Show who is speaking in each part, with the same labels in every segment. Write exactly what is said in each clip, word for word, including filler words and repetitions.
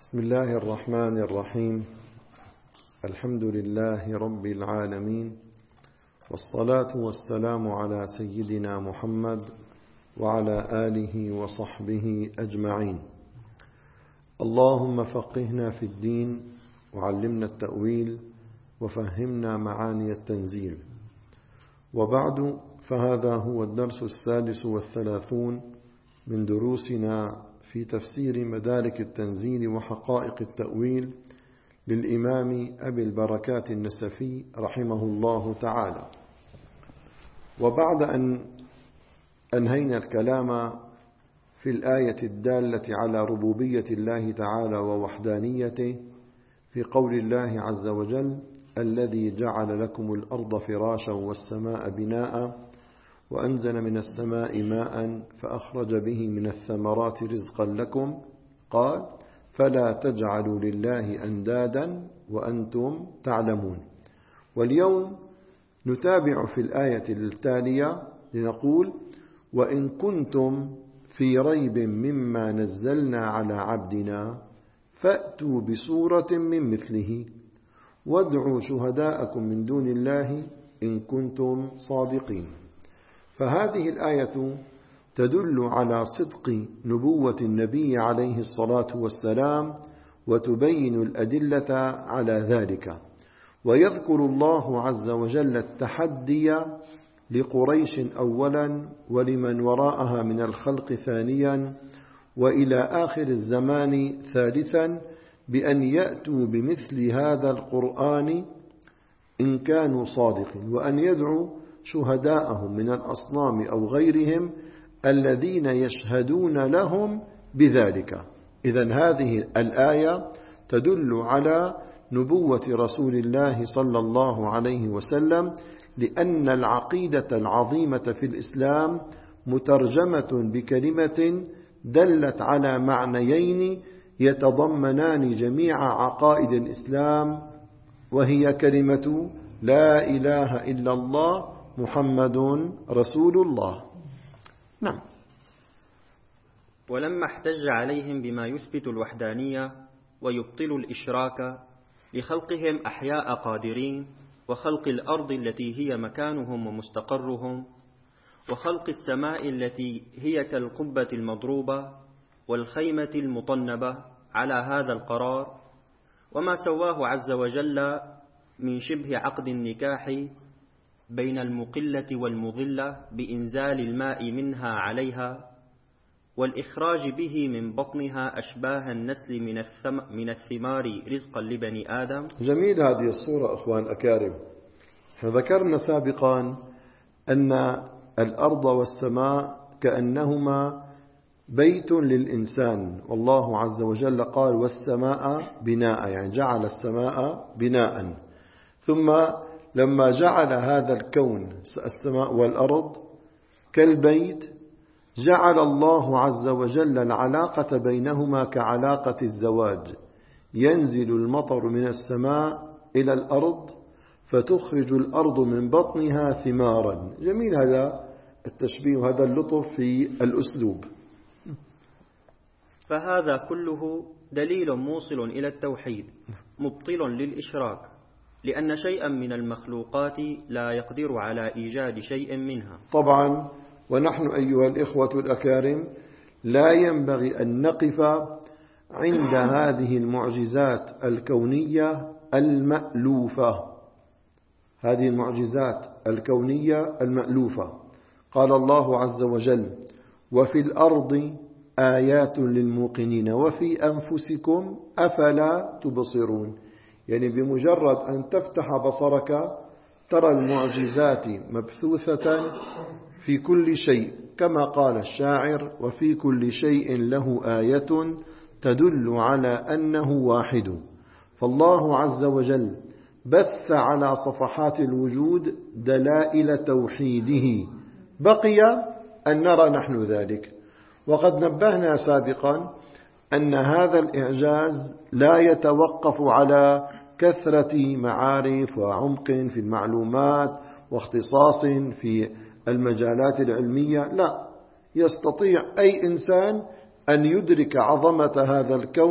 Speaker 1: بسم الله الرحمن الرحيم. الحمد لله رب العالمين، والصلاة والسلام على سيدنا محمد وعلى آله وصحبه أجمعين. اللهم فقهنا في الدين وعلمنا التأويل وفهمنا معاني التنزيل. وبعد، فهذا هو الدرس السادس والثلاثون من دروسنا في تفسير مدارك التنزيل وحقائق التأويل للإمام أبي البركات النسفي رحمه الله تعالى. وبعد أن أنهينا الكلام في الآية الدالة على ربوبية الله تعالى ووحدانيته في قول الله عز وجل: الذي جعل لكم الأرض فراشا والسماء بناء وأنزل من السماء ماء فأخرج به من الثمرات رزقا لكم، قال: فلا تجعلوا لله أندادا وأنتم تعلمون. واليوم نتابع في الآية التالية لنقول: وإن كنتم في ريب مما نزلنا على عبدنا فأتوا بسورة من مثله وادعوا شهداءكم من دون الله إن كنتم صادقين. فهذه الآية تدل على صدق نبوة النبي عليه الصلاة والسلام وتبين الأدلة على ذلك. ويذكر الله عز وجل التحدي لقريش أولا ولمن وراءها من الخلق ثانيا وإلى آخر الزمان ثالثا بأن يأتوا بمثل هذا القرآن إن كانوا صادقين، وأن يدعوا شهداءهم من الأصنام أو غيرهم الذين يشهدون لهم بذلك. إذن هذه الآية تدل على نبوة رسول الله صلى الله عليه وسلم، لأن العقيدة العظيمة في الإسلام مترجمة بكلمة دلت على معنيين يتضمنان جميع عقائد الإسلام، وهي كلمة لا إله إلا الله محمد رسول الله. نعم.
Speaker 2: ولما احتج عليهم بما يثبت الوحدانية ويبطل الإشراك لخلقهم أحياء قادرين، وخلق الأرض التي هي مكانهم ومستقرهم، وخلق السماء التي هي كالقبة المضروبة والخيمة المطنبة على هذا القرار، وما سواه عز وجل من شبه عقد النكاح بين المقلة والمظلة بإنزال الماء منها عليها والإخراج به من بطنها أشباه النسل من, الثم من الثمار رزقا لبني آدم.
Speaker 1: جميل هذه الصورة أخوان أكارم. ذكرنا سابقا أن الأرض والسماء كأنهما بيت للإنسان، والله عز وجل قال: والسماء بناء، يعني جعل السماء بناء. ثم لما جعل هذا الكون السماء والأرض كالبيت، جعل الله عز وجل العلاقة بينهما كعلاقة الزواج، ينزل المطر من السماء إلى الأرض فتخرج الأرض من بطنها ثمارا. جميل هذا التشبيه وهذا اللطف في الأسلوب.
Speaker 2: فهذا كله دليل موصل إلى التوحيد مبطل للإشراك، لأن شيئا من المخلوقات لا يقدر على إيجاد شيء منها.
Speaker 1: طبعا، ونحن أيها الإخوة الأكارم لا ينبغي أن نقف عند هذه المعجزات الكونية المألوفة. هذه المعجزات الكونية المألوفة قال الله عز وجل: وفي الأرض آيات للموقنين وفي أنفسكم أفلا تبصرون. يعني بمجرد أن تفتح بصرك ترى المعجزات مبثوثة في كل شيء، كما قال الشاعر: وفي كل شيء له آية تدل على أنه واحد. فالله عز وجل بث على صفحات الوجود دلائل توحيده، بقي أن نرى نحن ذلك. وقد نبهنا سابقا أن هذا الإعجاز لا يتوقف على كثرة معارف وعمق في المعلومات واختصاص في المجالات العلمية، لا، يستطيع أي إنسان أن يدرك عظمة هذا الكون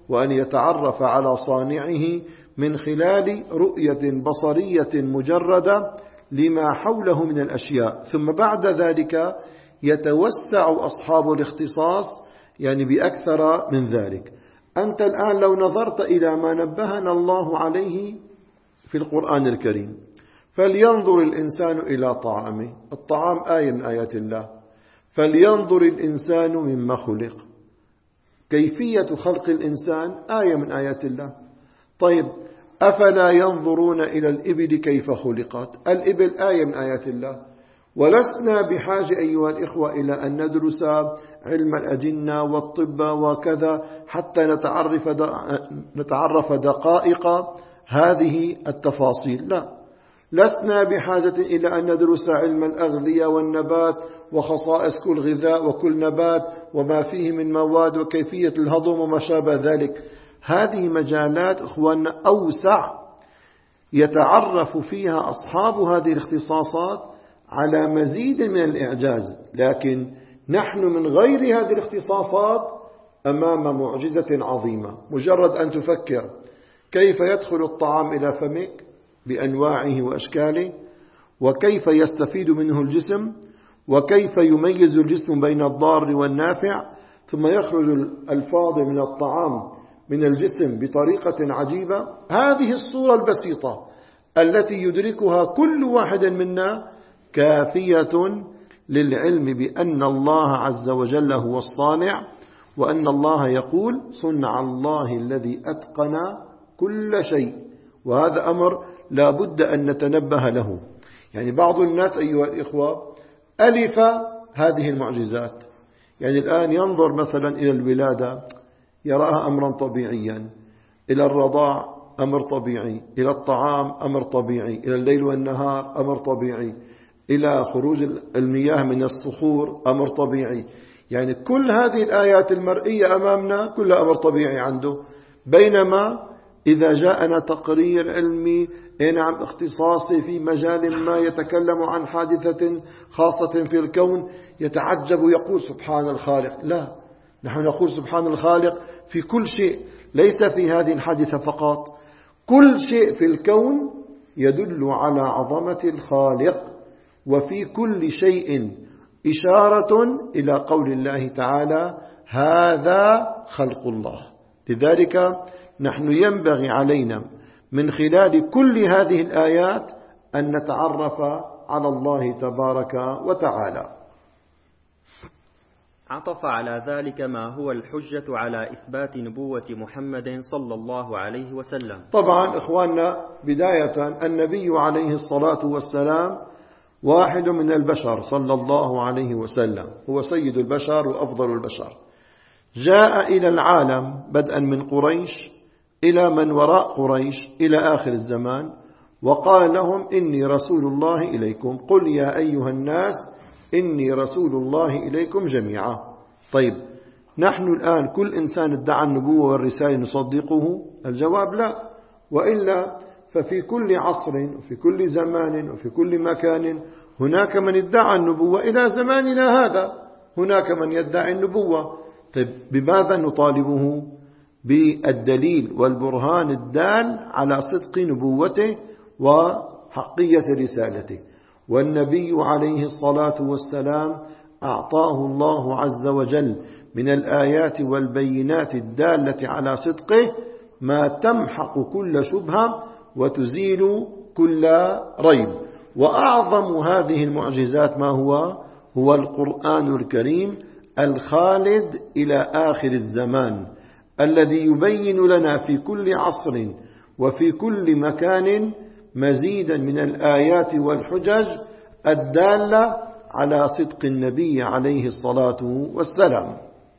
Speaker 1: وأن يتعرف على صانعه من خلال رؤية بصرية مجردة لما حوله من الأشياء. ثم بعد ذلك يتوسع أصحاب الاختصاص يعني بأكثر من ذلك. أنت الآن لو نظرت إلى ما نبهنا الله عليه في القرآن الكريم، فلينظر الإنسان إلى طعامه. الطعام آية من آيات الله. فلينظر الإنسان مما خلق. كيفية خلق الإنسان آية من آيات الله. طيب أفلا ينظرون إلى الإبل كيف خلقت؟ الإبل آية من آيات الله. ولسنا بحاجة أيها الإخوة إلى أن ندرس علم الأجنة والطب وكذا حتى نتعرف نتعرف دقائق هذه التفاصيل. لا، لسنا بحاجة إلى أن ندرس علم الأغذية والنبات وخصائص كل غذاء وكل نبات وما فيه من مواد وكيفية الهضم وما شابه ذلك. هذه مجالات إخواننا أوسع يتعرف فيها أصحاب هذه الاختصاصات على مزيد من الإعجاز. لكن نحن من غير هذه الاختصاصات أمام معجزة عظيمة. مجرد أن تفكر كيف يدخل الطعام إلى فمك بأنواعه وأشكاله، وكيف يستفيد منه الجسم، وكيف يميز الجسم بين الضار والنافع، ثم يخرج الفاضل من الطعام من الجسم بطريقة عجيبة. هذه الصورة البسيطة التي يدركها كل واحد منا كافية للعلم بأن الله عز وجل هو الصانع، وأن الله يقول صنع الله الذي أتقن كل شيء. وهذا أمر لا بد أن نتنبه له. يعني بعض الناس أيها الإخوة ألف هذه المعجزات. يعني الآن ينظر مثلا إلى الولادة يراها أمرا طبيعيا، إلى الرضاع أمر طبيعي، إلى الطعام أمر طبيعي، إلى الليل والنهار أمر طبيعي، إلى خروج المياه من الصخور أمر طبيعي. يعني كل هذه الآيات المرئية أمامنا كلها أمر طبيعي عنده. بينما إذا جاءنا تقرير علمي نعم اختصاصي في مجال ما يتكلم عن حادثة خاصة في الكون يتعجب ويقول سبحان الخالق. لا، نحن نقول سبحان الخالق في كل شيء، ليس في هذه الحادثة فقط. كل شيء في الكون يدل على عظمة الخالق، وفي كل شيء إشارة إلى قول الله تعالى هذا خلق الله. لذلك نحن ينبغي علينا من خلال كل هذه الآيات أن نتعرف على الله تبارك وتعالى.
Speaker 2: عطف على ذلك ما هو الحجة على إثبات نبوة محمد صلى الله عليه وسلم.
Speaker 1: طبعا إخواننا، بداية النبي عليه الصلاة والسلام واحد من البشر صلى الله عليه وسلم، هو سيد البشر وأفضل البشر. جاء إلى العالم بدءا من قريش إلى من وراء قريش إلى آخر الزمان، وقال لهم إني رسول الله إليكم، قل يا أيها الناس إني رسول الله إليكم جميعا. طيب نحن الآن كل إنسان ادعى النبوة والرسالة نصدقه؟ الجواب لا. وإلا ففي كل عصر وفي كل زمان وفي كل مكان هناك من ادعى النبوة. إلى زماننا هذا هناك من يدعي النبوة. طيب بماذا نطالبه؟ بالدليل والبرهان الدال على صدق نبوته وحقية رسالته. والنبي عليه الصلاة والسلام أعطاه الله عز وجل من الآيات والبينات الدالة على صدقه ما تمحق كل شبهة وتزيل كل ريب. وأعظم هذه المعجزات ما هو؟ هو القرآن الكريم الخالد إلى آخر الزمان، الذي يبين لنا في كل عصر وفي كل مكان مزيدا من الآيات والحجج الدالة على صدق النبي عليه الصلاة والسلام.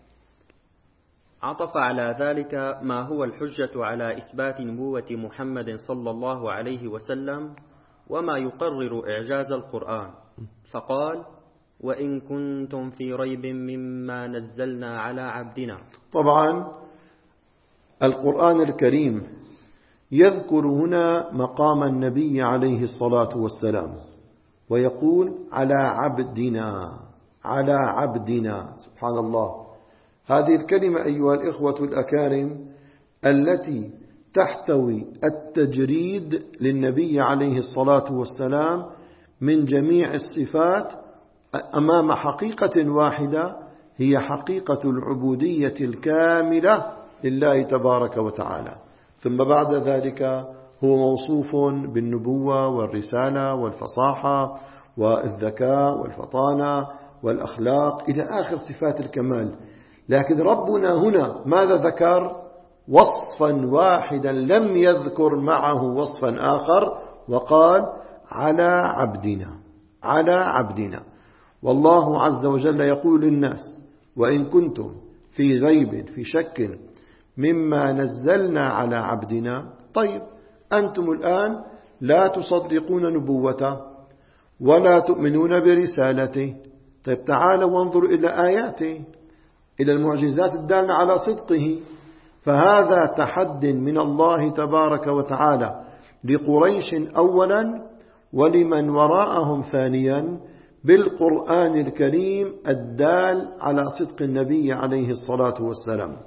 Speaker 2: عطف على ذلك ما هو الحجة على إثبات نبوة محمد صلى الله عليه وسلم وما يقرر إعجاز القرآن، فقال وإن كنتم في ريب مما نزلنا على عبدنا.
Speaker 1: طبعا القرآن الكريم يذكر هنا مقام النبي عليه الصلاة والسلام ويقول على عبدنا، على عبدنا. سبحان الله، هذه الكلمة أيها الإخوة الأكارم التي تحتوي التجريد للنبي عليه الصلاة والسلام من جميع الصفات أمام حقيقة واحدة هي حقيقة العبودية الكاملة لله تبارك وتعالى. ثم بعد ذلك هو موصوف بالنبوة والرسالة والفصاحة والذكاء والفطانة والأخلاق إلى آخر صفات الكمال. لكن ربنا هنا ماذا ذكر؟ وصفا واحدا لم يذكر معه وصفا آخر، وقال على عبدنا، على عبدنا. والله عز وجل يقول للناس: وإن كنتم في ريب في شك مما نزلنا على عبدنا. طيب أنتم الآن لا تصدقون نبوته ولا تؤمنون برسالته. طيب تعالوا وانظروا إلى آياته، إلى المعجزات الدالة على صدقه. فهذا تحد من الله تبارك وتعالى لقريش أولا، ولمن وراءهم ثانيا، بالقرآن الكريم الدال على صدق النبي عليه الصلاة والسلام.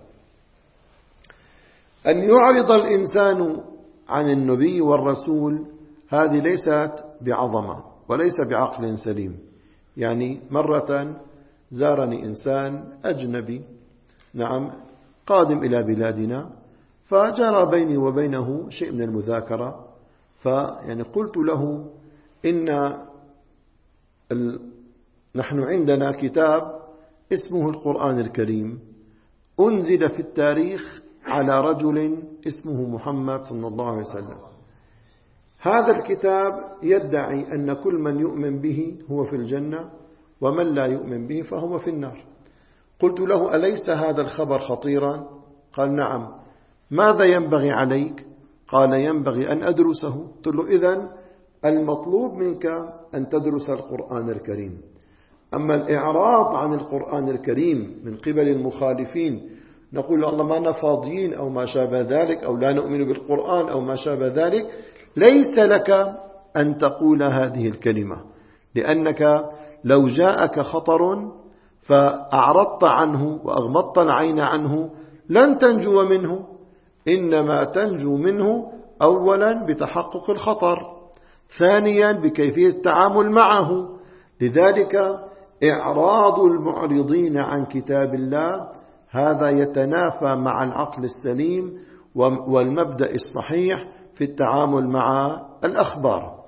Speaker 1: أن يعرض الإنسان عن النبي والرسول هذه ليست بعظمة وليس بعقل سليم. يعني مرة زارني إنسان أجنبي، نعم، قادم إلى بلادنا، فجرى بيني وبينه شيء من المذاكرة. فيعني قلت له: إن ال... نحن عندنا كتاب اسمه القرآن الكريم، أنزل في التاريخ على رجل اسمه محمد صلى الله عليه وسلم. هذا الكتاب يدعي أن كل من يؤمن به هو في الجنة، ومن لا يؤمن به فهو في النار. قلت له: أليس هذا الخبر خطيرا؟ قال: نعم. ماذا ينبغي عليك؟ قال: ينبغي أن أدرسه. قلت له: إذن المطلوب منك أن تدرس القرآن الكريم. أما الإعراض عن القرآن الكريم من قبل المخالفين، نقول الله ما فاضيين أو ما شابه ذلك، أو لا نؤمن بالقرآن أو ما شابه ذلك، ليس لك أن تقول هذه الكلمة، لأنك لو جاءك خطر فأعرضت عنه وأغمضت العين عنه لن تنجو منه. إنما تنجو منه أولا بتحقق الخطر، ثانيا بكيفية التعامل معه. لذلك إعراض المعرضين عن كتاب الله هذا يتنافى مع العقل السليم والمبدأ الصحيح في التعامل مع الأخبار.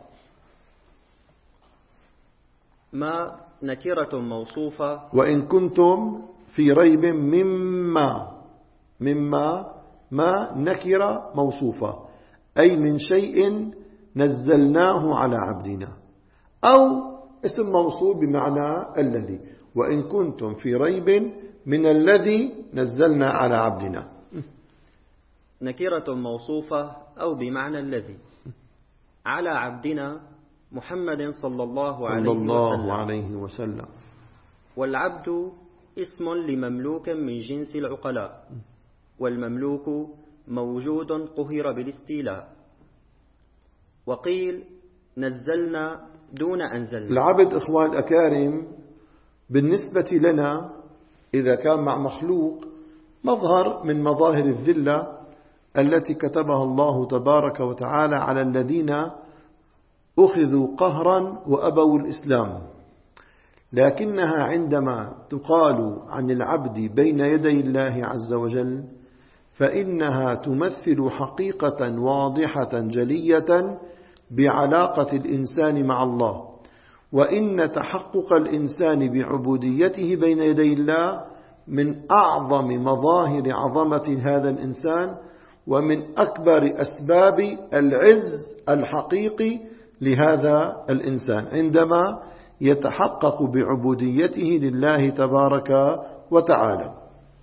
Speaker 2: ما نكرة موصوفة.
Speaker 1: وإن كنتم في ريب مما مما ما نكرة موصوفة، أي من شيء نزلناه على عبدنا، أو اسم موصول بمعنى الذي. وإن كنتم في ريب من الذي نزلنا على عبدنا.
Speaker 2: نكرة موصوفة أو بمعنى الذي على عبدنا محمد صلى الله عليه
Speaker 1: صلى الله
Speaker 2: وسلم.
Speaker 1: عليه وسلم.
Speaker 2: والعبد اسم لمملوك من جنس العقلاء، والمملوك موجود قهر بالاستيلاء. وقيل نزلنا دون أنزلنا.
Speaker 1: العبد إخوان الأكارم بالنسبة لنا إذا كان مع مخلوق مظهر من مظاهر الذلة التي كتبها الله تبارك وتعالى على الذين أخذوا قهرا وأبوا الإسلام. لكنها عندما تقال عن العبد بين يدي الله عز وجل فإنها تمثل حقيقة واضحة جلية بعلاقة الإنسان مع الله، وإن تحقق الإنسان بعبوديته بين يدي الله من أعظم مظاهر عظمة هذا الإنسان، ومن أكبر أسباب العز الحقيقي لهذا الإنسان عندما يتحقق بعبوديته لله تبارك وتعالى.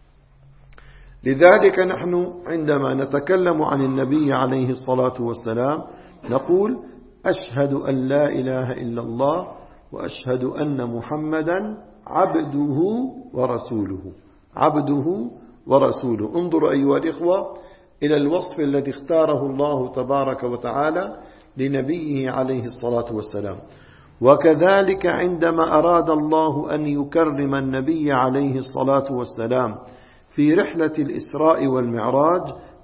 Speaker 1: لذلك نحن عندما نتكلم عن النبي عليه الصلاة والسلام نقول: أشهد أن لا إله إلا الله وأشهد أن محمدا عبده ورسوله. عبده ورسوله. انظروا أيها الإخوة إلى الوصف الذي اختاره الله تبارك وتعالى لنبيه عليه الصلاة والسلام. وكذلك عندما أراد الله أن يكرم النبي عليه الصلاة والسلام في رحلة الإسراء والمعراج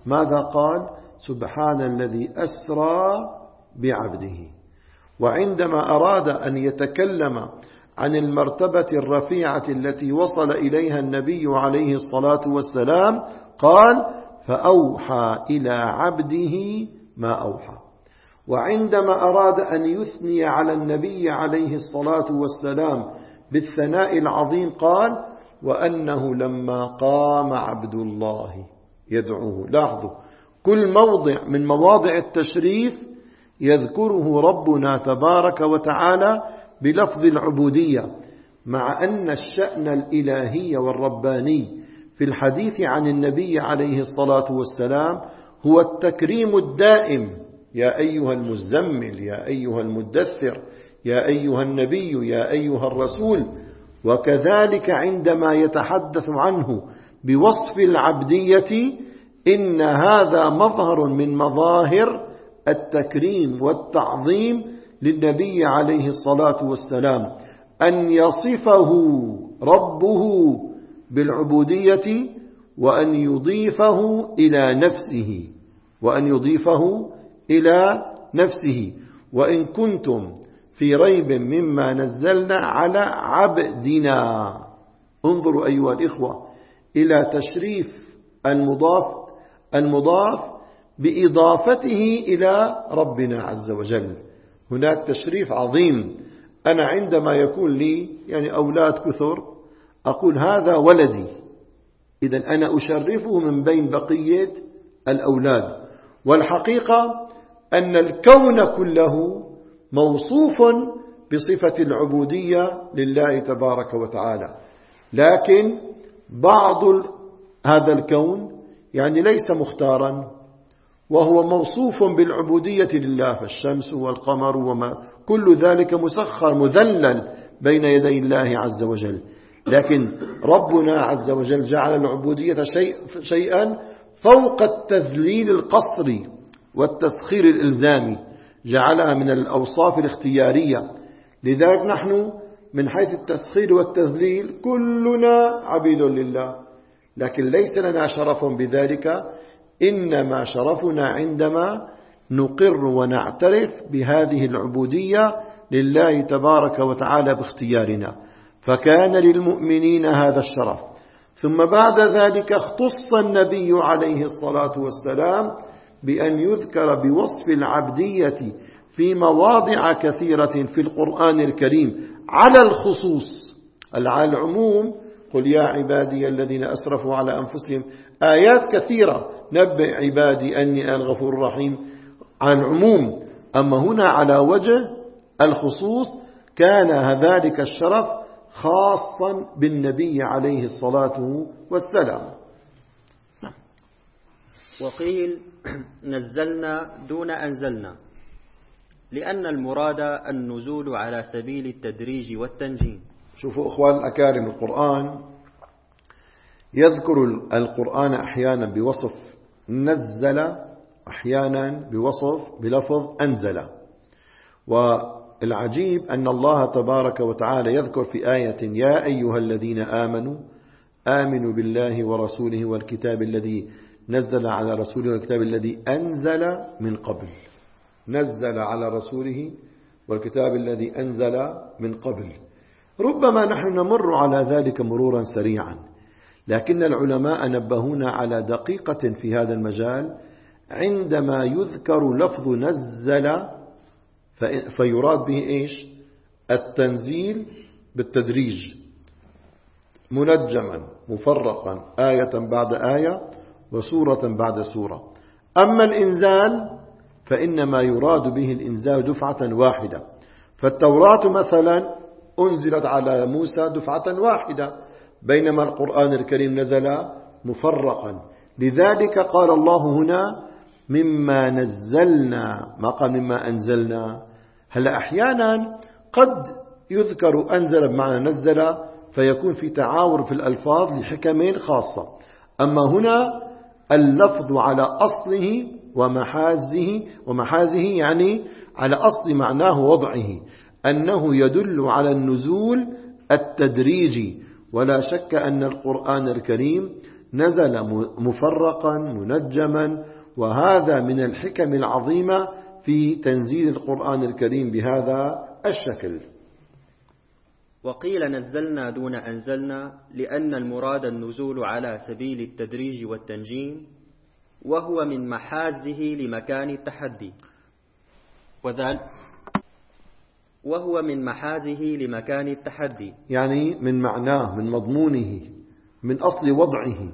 Speaker 1: ماذا قال؟ سبحان الذي أسرى بعبده. وعندما أراد أن يتكلم عن المرتبة الرفيعة التي وصل إليها النبي عليه الصلاة والسلام قال فأوحى إلى عبده ما أوحى. وعندما أراد أن يثني على النبي عليه الصلاة والسلام بالثناء العظيم قال وأنه لما قام عبد الله يدعوه. لاحظوا كل موضع من مواضع التشريف يذكره ربنا تبارك وتعالى بلفظ العبودية، مع أن الشأن الإلهي والرباني في الحديث عن النبي عليه الصلاة والسلام هو التكريم الدائم. يا أيها المزمل، يا أيها المدثر، يا أيها النبي، يا أيها الرسول. وكذلك عندما يتحدث عنه بوصف العبدية إن هذا مظهر من مظاهر التكريم والتعظيم للنبي عليه الصلاة والسلام، أن يصفه ربه بالعبودية وأن يضيفه إلى نفسه وأن يضيفه إلى نفسه. وإن كنتم في ريب مما نزلنا على عبدنا. انظروا أيها الإخوة إلى تشريف المضاف المضاف بإضافته إلى ربنا عز وجل. هناك تشريف عظيم. أنا عندما يكون لي يعني أولاد كثر أقول هذا ولدي، إذن أنا أشرفه من بين بقية الأولاد. والحقيقة أن الكون كله موصوف بصفة العبودية لله تبارك وتعالى، لكن بعض هذا الكون يعني ليس مختارا وهو موصوف بالعبودية لله، فالشمس والقمر وما كل ذلك مسخر مذلل بين يدي الله عز وجل. لكن ربنا عز وجل جعل العبودية شيء شيئا فوق التذليل القصري والتسخير الإلزامي، جعلها من الأوصاف الاختيارية. لذلك نحن من حيث التسخير والتذليل كلنا عبيد لله، لكن ليس لنا شرف بذلك، إنما شرفنا عندما نقر ونعترف بهذه العبودية لله تبارك وتعالى باختيارنا. فكان للمؤمنين هذا الشرف. ثم بعد ذلك اختص النبي عليه الصلاة والسلام بأن يذكر بوصف العبدية في مواضع كثيرة في القرآن الكريم على الخصوص. على العموم قل يا عبادي الذين أسرفوا على أنفسهم، آيات كثيرة نبئ عبادي أني أنا الغفور الرحيم على العموم. أما هنا على وجه الخصوص كان ذلك الشرف خاصا بالنبي عليه الصلاة والسلام.
Speaker 2: وقيل نزلنا دون أنزلنا، لأن المراد النزول على سبيل التدريج والتنجيم.
Speaker 1: شوفوا أخوان الأكارم، القرآن يذكر القرآن أحيانا بوصف نزل، أحيانا بوصف بلفظ أنزل. والعجيب أن الله تبارك وتعالى يذكر في آية يا أيها الذين آمنوا آمنوا بالله ورسوله والكتاب الذي نزل على رسوله والكتاب الذي أنزل من قبل. نزل على رسوله والكتاب الذي أنزل من قبل. ربما نحن نمر على ذلك مرورا سريعا، لكن العلماء نبهونا على دقيقة في هذا المجال. عندما يذكر لفظ نزل فيراد به إيش؟ التنزيل بالتدريج، منجما مفرقا، آية بعد آية وسورة بعد سورة. أما الإنزال فإنما يراد به الإنزال دفعة واحدة. فالتوراة مثلا أنزلت على موسى دفعة واحدة، بينما القرآن الكريم نزل مفرقا. لذلك قال الله هنا مما نزلنا، ما قال مما أنزلنا. هل أحيانا قد يذكر أنزل بمعنى نزل فيكون في تعاور في الألفاظ لحكمين خاصة. أما هنا اللفظ على أصله ومحازه، ومحازه يعني على أصل معناه وضعه، أنه يدل على النزول التدريجي. ولا شك أن القرآن الكريم نزل مفرقا منجما، وهذا من الحكم العظيمة في تنزيل القرآن الكريم بهذا الشكل.
Speaker 2: وقيل نزلنا دون أنزلنا لأن المراد النزول على سبيل التدريج والتنجيم، وهو من محازه لمكان التحدي، وذلك وهو من محازه لمكان التحدي
Speaker 1: يعني من معناه، من مضمونه، من أصل وضعه.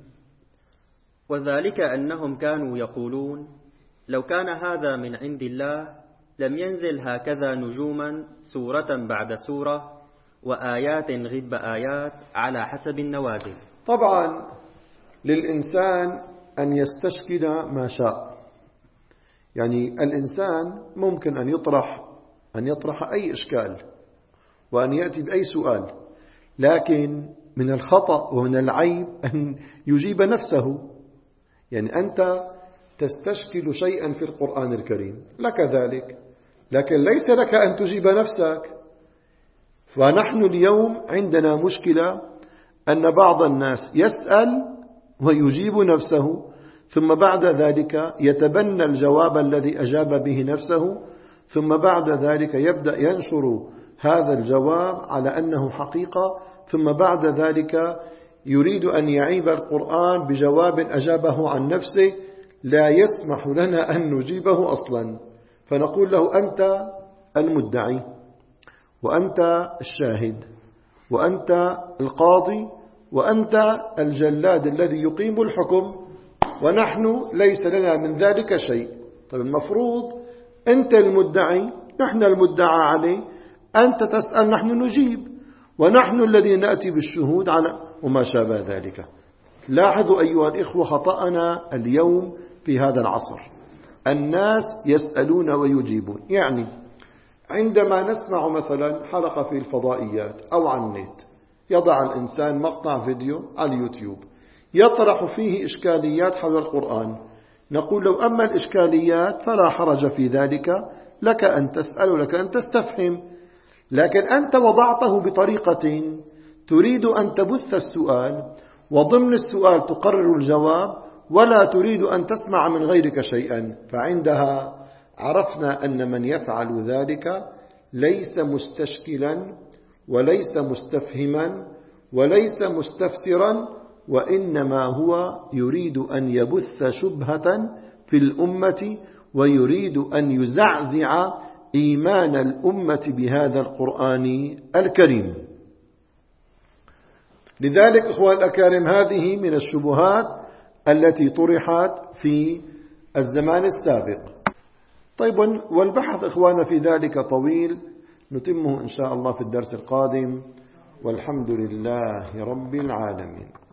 Speaker 2: وذلك أنهم كانوا يقولون لو كان هذا من عند الله لم ينزل هكذا نجوما سورة بعد سورة وآيات غب آيات على حسب النوازل.
Speaker 1: طبعا للإنسان أن يستشكل ما شاء، يعني الإنسان ممكن أن يطرح أن يطرح أي إشكال وأن يأتي بأي سؤال، لكن من الخطأ ومن العيب أن يجيب نفسه. يعني أنت تستشكل شيئا في القرآن الكريم، لك ذلك، لكن ليس لك أن تجيب نفسك. فنحن اليوم عندنا مشكلة أن بعض الناس يسأل ويجيب نفسه، ثم بعد ذلك يتبنى الجواب الذي أجاب به نفسه، ثم بعد ذلك يبدأ ينشر هذا الجواب على أنه حقيقة، ثم بعد ذلك يريد أن يعيب القرآن بجواب أجابه عن نفسه لا يسمح لنا أن نجيبه أصلا. فنقول له أنت المدعي، وأنت الشاهد، وأنت القاضي، وأنت الجلاد الذي يقيم الحكم، ونحن ليس لنا من ذلك شيء. طيب المفروض أنت المدعي، نحن المدعى عليه، أنت تسأل نحن نجيب، ونحن الذين نأتي بالشهود على وما شابه ذلك. لاحظوا أيها الإخوة خطأنا اليوم في هذا العصر، الناس يسألون ويجيبون. يعني عندما نسمع مثلا حلقة في الفضائيات أو على النت، يضع الإنسان مقطع فيديو على اليوتيوب يطرح فيه إشكاليات حول القرآن، نقول لو أما الإشكاليات فلا حرج في ذلك، لك أن تسأل ولك أن تستفهم. لكن أنت وضعته بطريقة تريد أن تبث السؤال، وضمن السؤال تقرر الجواب، ولا تريد أن تسمع من غيرك شيئا. فعندها عرفنا أن من يفعل ذلك ليس مستشكلا وليس مستفهما وليس مستفسرا، وإنما هو يريد أن يبث شبهة في الأمة، ويريد أن يزعزع إيمان الأمة بهذا القرآن الكريم. لذلك إخوة الأكارم هذه من الشبهات التي طرحت في الزمان السابق. طيب، والبحث إخوانا في ذلك طويل، نتمه إن شاء الله في الدرس القادم، والحمد لله رب العالمين.